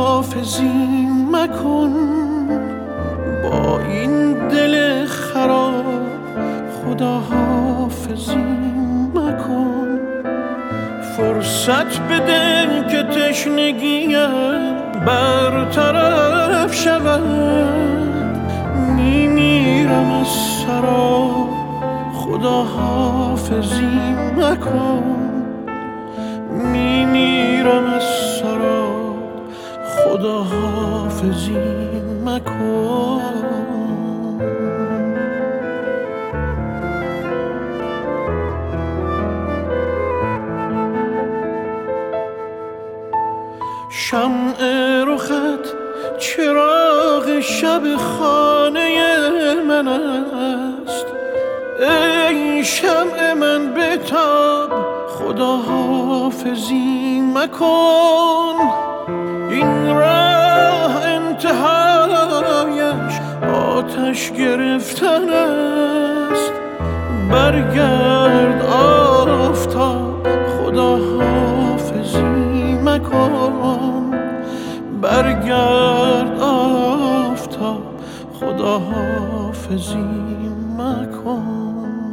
حافظی مکن، با این دل خراب خدا حافظی مکن. فرصت بده که تشنگیم برطرف شود، میمیرم از سراب خدا حافظی مکن، میمیرم از سراب خدا حافظی مکن. شمع رخت چراغ شب خانه من است، ای شمع من بتاب خدا حافظی مکن. این راه انتهایش آتش گرفتن است، برگرد آفتاب خدا حافظی مکن، برگرد آفتاب خدا حافظی مکن.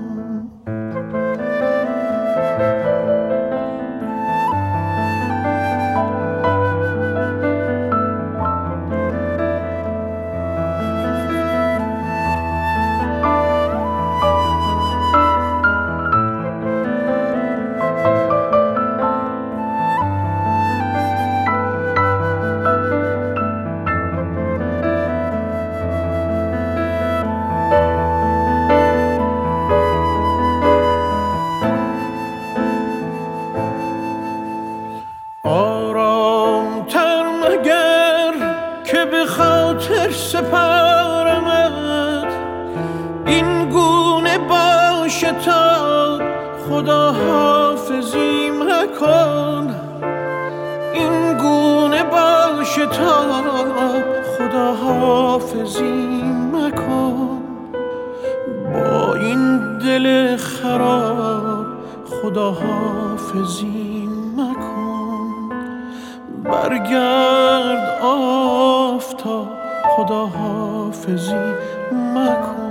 آرام‌تر مگر که به خاطر سپارمت، این گونه باشه تا خدا حافظی مکن، این گونه باشه تا خدا حافظی مکن. با این دل خراب خدا حافظی مکن، برگرد آفتاب خدا حافظی مکن.